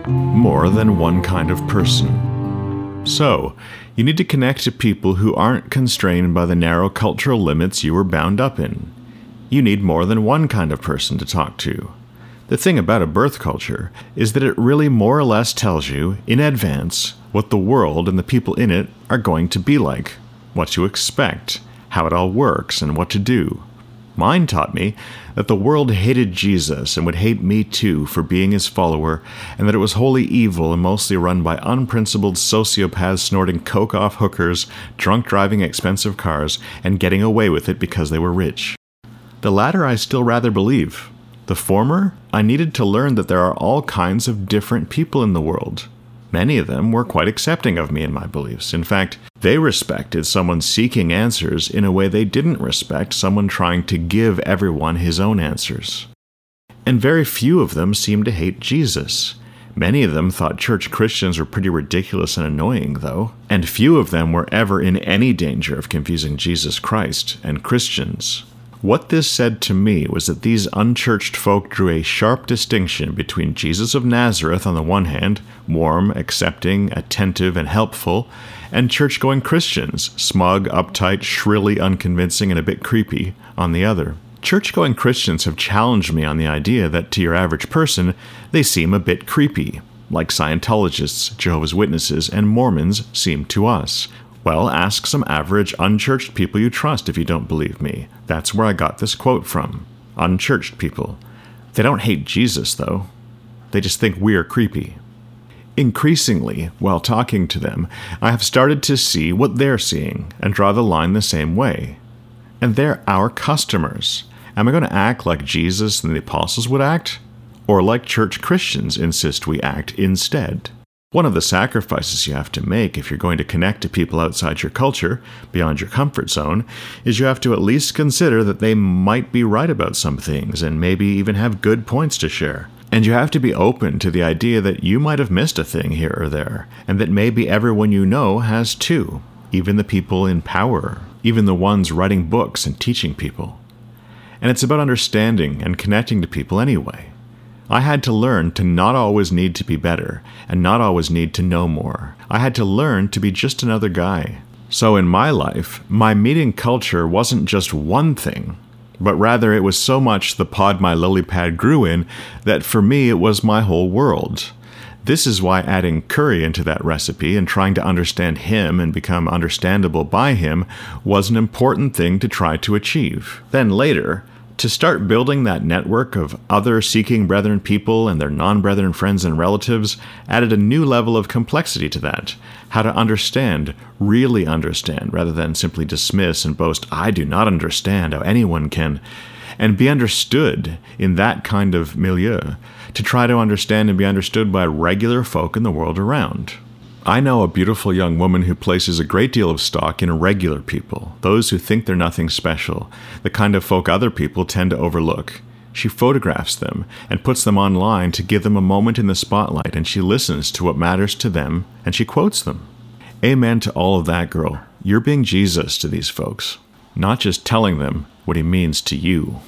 more than one kind of person. So, you need to connect to people who aren't constrained by the narrow cultural limits you were bound up in. You need more than one kind of person to talk to. The thing about a birth culture is that it really more or less tells you, in advance, what the world and the people in it are going to be like, what to expect, how it all works, and what to do. Mine taught me that the world hated Jesus and would hate me too for being his follower, and that it was wholly evil and mostly run by unprincipled sociopaths snorting coke off hookers, drunk driving expensive cars, and getting away with it because they were rich. The latter I still rather believe. The former, I needed to learn that there are all kinds of different people in the world. Many of them were quite accepting of me and my beliefs. In fact, they respected someone seeking answers in a way they didn't respect someone trying to give everyone his own answers. And very few of them seemed to hate Jesus. Many of them thought church Christians were pretty ridiculous and annoying, though, and few of them were ever in any danger of confusing Jesus Christ and Christians. What this said to me was that these unchurched folk drew a sharp distinction between Jesus of Nazareth on the one hand, warm, accepting, attentive, and helpful, and church-going Christians, smug, uptight, shrilly unconvincing, and a bit creepy, on the other. Church-going Christians have challenged me on the idea that to your average person, they seem a bit creepy, like Scientologists, Jehovah's Witnesses, and Mormons seem to us. Well, ask some average, unchurched people you trust if you don't believe me. That's where I got this quote from. Unchurched people. They don't hate Jesus, though. They just think we're creepy. Increasingly, while talking to them, I have started to see what they're seeing and draw the line the same way. And they're our customers. Am I going to act like Jesus and the apostles would act? Or like church Christians insist we act instead? One of the sacrifices you have to make if you're going to connect to people outside your culture, beyond your comfort zone, is you have to at least consider that they might be right about some things and maybe even have good points to share. And you have to be open to the idea that you might have missed a thing here or there, and that maybe everyone you know has too, even the people in power, even the ones writing books and teaching people. And it's about understanding and connecting to people anyway. I had to learn to not always need to be better, and not always need to know more. I had to learn to be just another guy. So in my life, my meeting culture wasn't just one thing, but rather it was so much the pod my lily pad grew in that for me it was my whole world. This is why adding Curry into that recipe and trying to understand him and become understandable by him was an important thing to try to achieve. Then later, to start building that network of other seeking brethren people and their non-brethren friends and relatives added a new level of complexity to that. How to understand, really understand, rather than simply dismiss and boast, I do not understand how anyone can, and be understood in that kind of milieu, to try to understand and be understood by regular folk in the world around. I know a beautiful young woman who places a great deal of stock in regular people, those who think they're nothing special, the kind of folk other people tend to overlook. She photographs them and puts them online to give them a moment in the spotlight, and she listens to what matters to them, and she quotes them. Amen to all of that, girl. You're being Jesus to these folks, not just telling them what he means to you.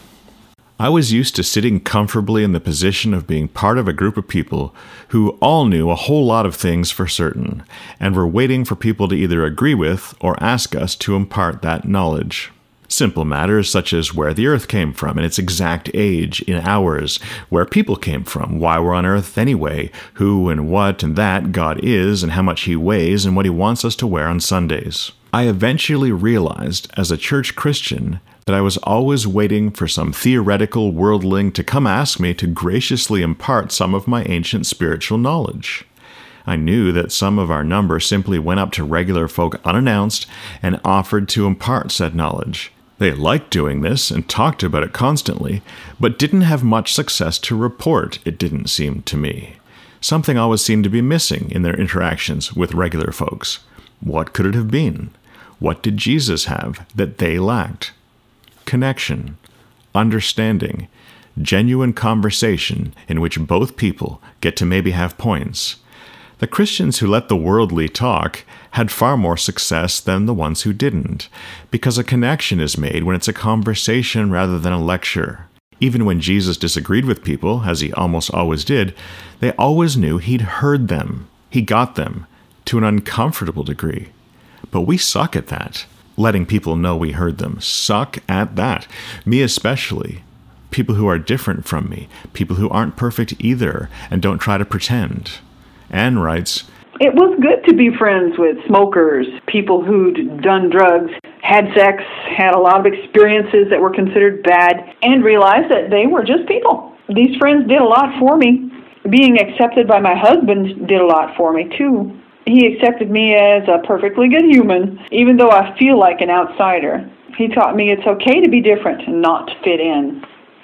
I was used to sitting comfortably in the position of being part of a group of people who all knew a whole lot of things for certain, and were waiting for people to either agree with or ask us to impart that knowledge. Simple matters such as where the earth came from and its exact age in hours, where people came from, why we're on earth anyway, who and what and that God is and how much he weighs and what he wants us to wear on Sundays. I eventually realized, as a church Christian, that I was always waiting for some theoretical worldling to come ask me to graciously impart some of my ancient spiritual knowledge. I knew that some of our number simply went up to regular folk unannounced and offered to impart said knowledge. They liked doing this and talked about it constantly, but didn't have much success to report, it didn't seem to me. Something always seemed to be missing in their interactions with regular folks. What could it have been? What did Jesus have that they lacked? Connection, understanding, genuine conversation in which both people get to maybe have points. The Christians who let the worldly talk had far more success than the ones who didn't, because a connection is made when it's a conversation rather than a lecture. Even when Jesus disagreed with people, as he almost always did, they always knew he'd heard them. He got them, to an uncomfortable degree. But we suck at that. Letting people know we heard them. Suck at that. Me especially. People who are different from me. People who aren't perfect either, and don't try to pretend. Anne writes, "It was good to be friends with smokers, people who'd done drugs, had sex, had a lot of experiences that were considered bad, and realized that they were just people. These friends did a lot for me. Being accepted by my husband did a lot for me, too. He accepted me as a perfectly good human, even though I feel like an outsider. He taught me it's okay to be different and not fit in."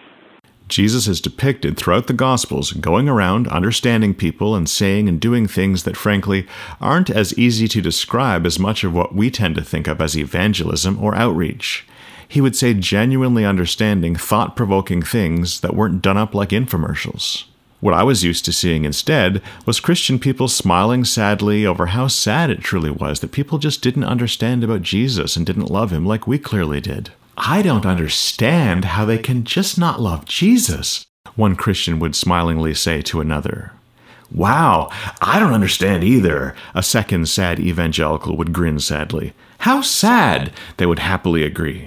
Jesus is depicted throughout the Gospels going around understanding people and saying and doing things that, frankly, aren't as easy to describe as much of what we tend to think of as evangelism or outreach. He would say genuinely understanding, thought-provoking things that weren't done up like infomercials. What I was used to seeing instead was Christian people smiling sadly over how sad it truly was that people just didn't understand about Jesus and didn't love him like we clearly did. "I don't understand how they can just not love Jesus," one Christian would smilingly say to another. "Wow, I don't understand either," a second sad evangelical would grin sadly. "How sad," they would happily agree.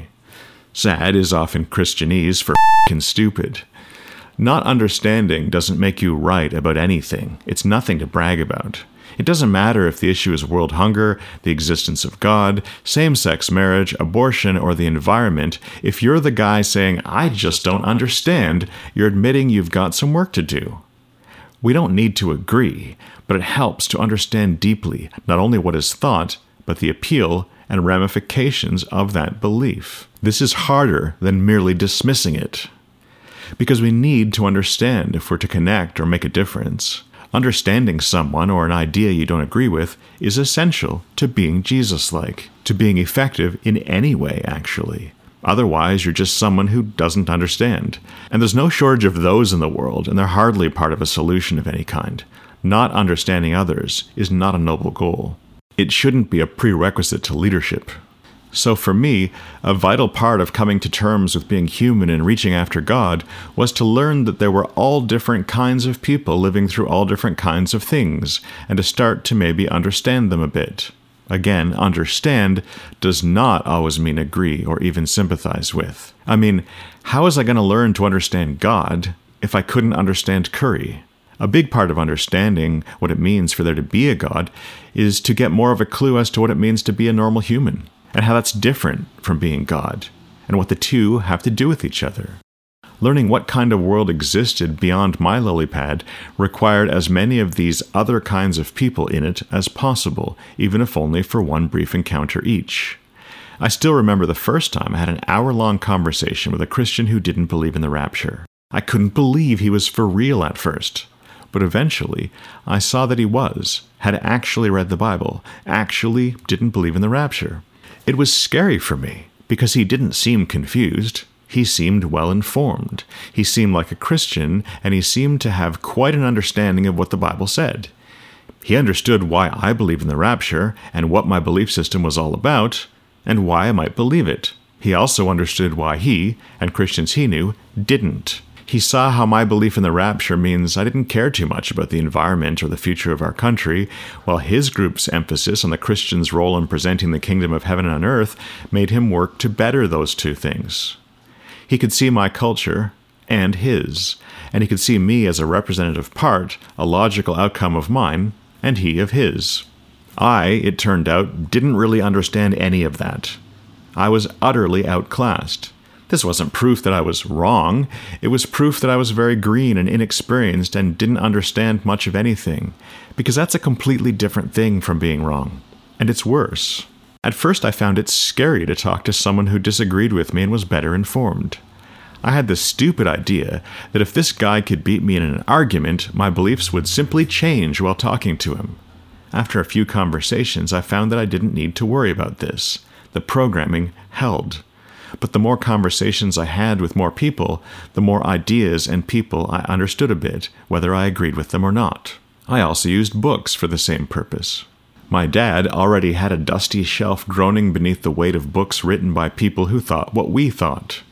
Sad is often Christianese for f***ing stupid. Not understanding doesn't make you right about anything. It's nothing to brag about. It doesn't matter if the issue is world hunger, the existence of God, same-sex marriage, abortion, or the environment. If you're the guy saying, "I just don't understand," you're admitting you've got some work to do. We don't need to agree, but it helps to understand deeply not only what is thought, but the appeal and ramifications of that belief. This is harder than merely dismissing it. Because we need to understand if we're to connect or make a difference. Understanding someone or an idea you don't agree with is essential to being Jesus-like, to being effective in any way, actually. Otherwise, you're just someone who doesn't understand. And there's no shortage of those in the world, and they're hardly part of a solution of any kind. Not understanding others is not a noble goal. It shouldn't be a prerequisite to leadership. So for me, a vital part of coming to terms with being human and reaching after God was to learn that there were all different kinds of people living through all different kinds of things, and to start to maybe understand them a bit. Again, understand does not always mean agree or even sympathize with. I mean, how was I going to learn to understand God if I couldn't understand curry? A big part of understanding what it means for there to be a God is to get more of a clue as to what it means to be a normal human, and how that's different from being God, and what the two have to do with each other. Learning what kind of world existed beyond my lily pad required as many of these other kinds of people in it as possible, even if only for one brief encounter each. I still remember the first time I had an hour-long conversation with a Christian who didn't believe in the rapture. I couldn't believe he was for real at first. But eventually, I saw that he had actually read the Bible, actually didn't believe in the rapture. It was scary for me, because he didn't seem confused. He seemed well-informed. He seemed like a Christian, and he seemed to have quite an understanding of what the Bible said. He understood why I believe in the rapture, and what my belief system was all about, and why I might believe it. He also understood why he, and Christians he knew, didn't. He saw how my belief in the rapture means I didn't care too much about the environment or the future of our country, while his group's emphasis on the Christian's role in presenting the kingdom of heaven on earth made him work to better those two things. He could see my culture and his, and he could see me as a representative part, a logical outcome of mine, and he of his. I, it turned out, didn't really understand any of that. I was utterly outclassed. This wasn't proof that I was wrong. It was proof that I was very green and inexperienced and didn't understand much of anything, because that's a completely different thing from being wrong. And it's worse. At first I found it scary to talk to someone who disagreed with me and was better informed. I had this stupid idea that if this guy could beat me in an argument, my beliefs would simply change while talking to him. After a few conversations, I found that I didn't need to worry about this. The programming held. But the more conversations I had with more people, the more ideas and people I understood a bit, whether I agreed with them or not. I also used books for the same purpose. My dad already had a dusty shelf groaning beneath the weight of books written by people who thought what we thought.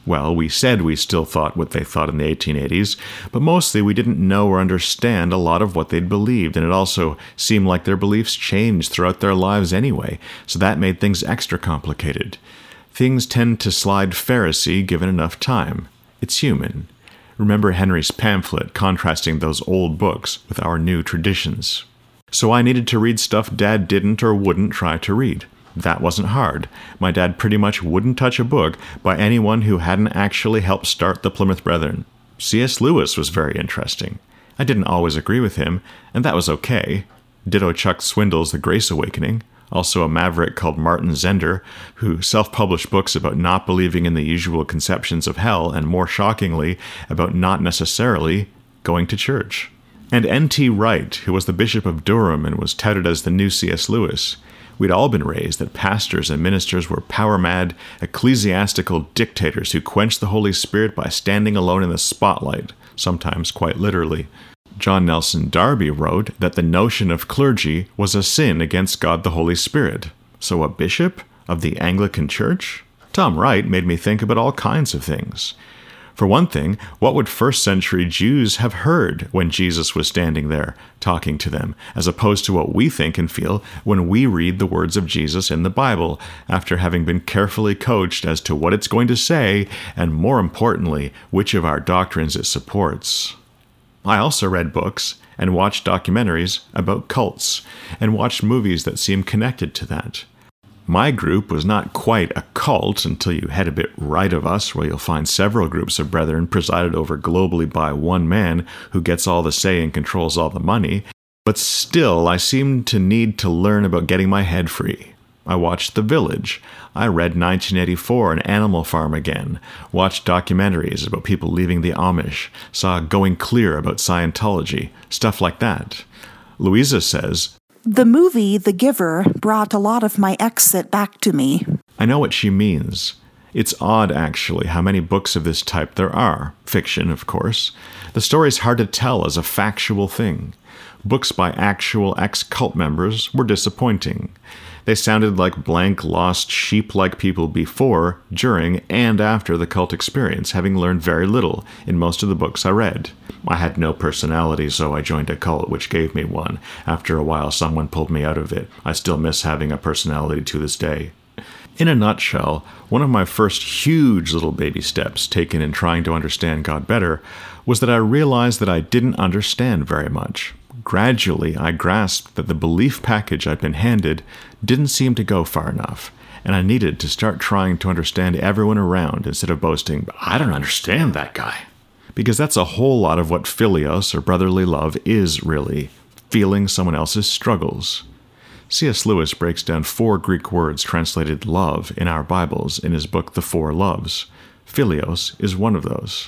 Well, we said we still thought what they thought in the 1880s, but mostly we didn't know or understand a lot of what they'd believed, and it also seemed like their beliefs changed throughout their lives anyway, so that made things extra complicated. Things tend to slide Pharisee given enough time. It's human. Remember Henry's pamphlet contrasting those old books with our new traditions. So I needed to read stuff Dad didn't or wouldn't try to read. That wasn't hard. My dad pretty much wouldn't touch a book by anyone who hadn't actually helped start the Plymouth Brethren. C.S. Lewis was very interesting. I didn't always agree with him, and that was okay. Ditto Chuck Swindoll's The Grace Awakening, also a maverick called Martin Zender, who self-published books about not believing in the usual conceptions of hell, and more shockingly, about not necessarily going to church. And N.T. Wright, who was the Bishop of Durham and was touted as the new C.S. Lewis. We'd all been raised that pastors and ministers were power-mad, ecclesiastical dictators who quenched the Holy Spirit by standing alone in the spotlight, sometimes quite literally. John Nelson Darby wrote that the notion of clergy was a sin against God the Holy Spirit. So a bishop of the Anglican Church? Tom Wright made me think about all kinds of things. For one thing, what would first-century Jews have heard when Jesus was standing there talking to them, as opposed to what we think and feel when we read the words of Jesus in the Bible, after having been carefully coached as to what it's going to say, and more importantly, which of our doctrines it supports? I also read books and watched documentaries about cults, and watched movies that seemed connected to that. My group was not quite a cult until you head a bit right of us, where you'll find several groups of brethren presided over globally by one man who gets all the say and controls all the money. But still, I seemed to need to learn about getting my head free. I watched The Village. I read 1984 and Animal Farm again. Watched documentaries about people leaving the Amish. Saw Going Clear about Scientology. Stuff like that. Louisa says, "The movie The Giver brought a lot of my exit back to me." I know what she means. It's odd, actually, how many books of this type there are. Fiction, of course. The story's hard to tell as a factual thing. Books by actual ex-cult members were disappointing. They sounded like blank, lost, sheep-like people before, during, and after the cult experience, having learned very little in most of the books I read. I had no personality, so I joined a cult, which gave me one. After a while, someone pulled me out of it. I still miss having a personality to this day. In a nutshell, one of my first huge little baby steps taken in trying to understand God better was that I realized that I didn't understand very much. Gradually, I grasped that the belief package I'd been handed didn't seem to go far enough, and I needed to start trying to understand everyone around instead of boasting, "I don't understand that guy." Because that's a whole lot of what philios, or brotherly love, is really, feeling someone else's struggles. C.S. Lewis breaks down 4 Greek words translated love in our Bibles in his book The Four Loves. Philios is one of those.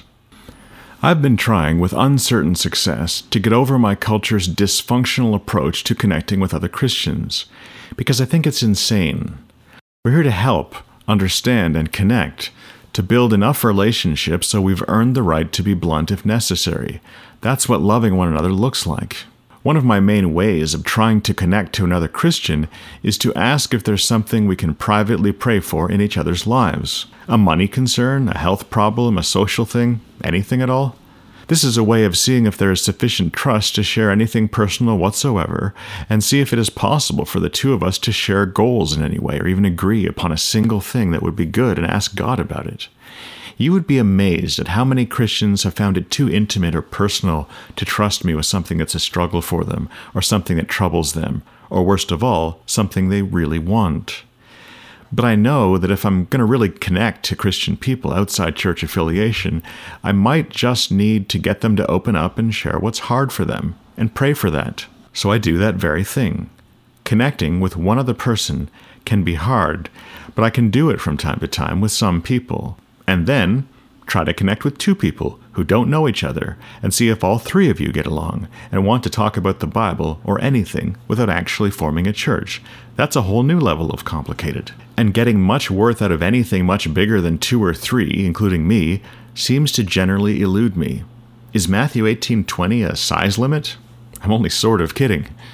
I've been trying with uncertain success to get over my culture's dysfunctional approach to connecting with other Christians, because I think it's insane. We're here to help, understand, and connect, to build enough relationships so we've earned the right to be blunt if necessary. That's what loving one another looks like. One of my main ways of trying to connect to another Christian is to ask if there's something we can privately pray for in each other's lives. A money concern, a health problem, a social thing, anything at all. This is a way of seeing if there is sufficient trust to share anything personal whatsoever, and see if it is possible for the two of us to share goals in any way, or even agree upon a single thing that would be good and ask God about it. You would be amazed at how many Christians have found it too intimate or personal to trust me with something that's a struggle for them, or something that troubles them, or worst of all, something they really want. But I know that if I'm going to really connect to Christian people outside church affiliation, I might just need to get them to open up and share what's hard for them, and pray for that. So I do that very thing. Connecting with one other person can be hard, but I can do it from time to time with some people. And then try to connect with 2 people who don't know each other, and see if all 3 of you get along and want to talk about the Bible or anything without actually forming a church. That's a whole new level of complicated. And getting much worth out of anything much bigger than 2 or 3, including me, seems to generally elude me. Is Matthew 18:20 a size limit? I'm only sort of kidding.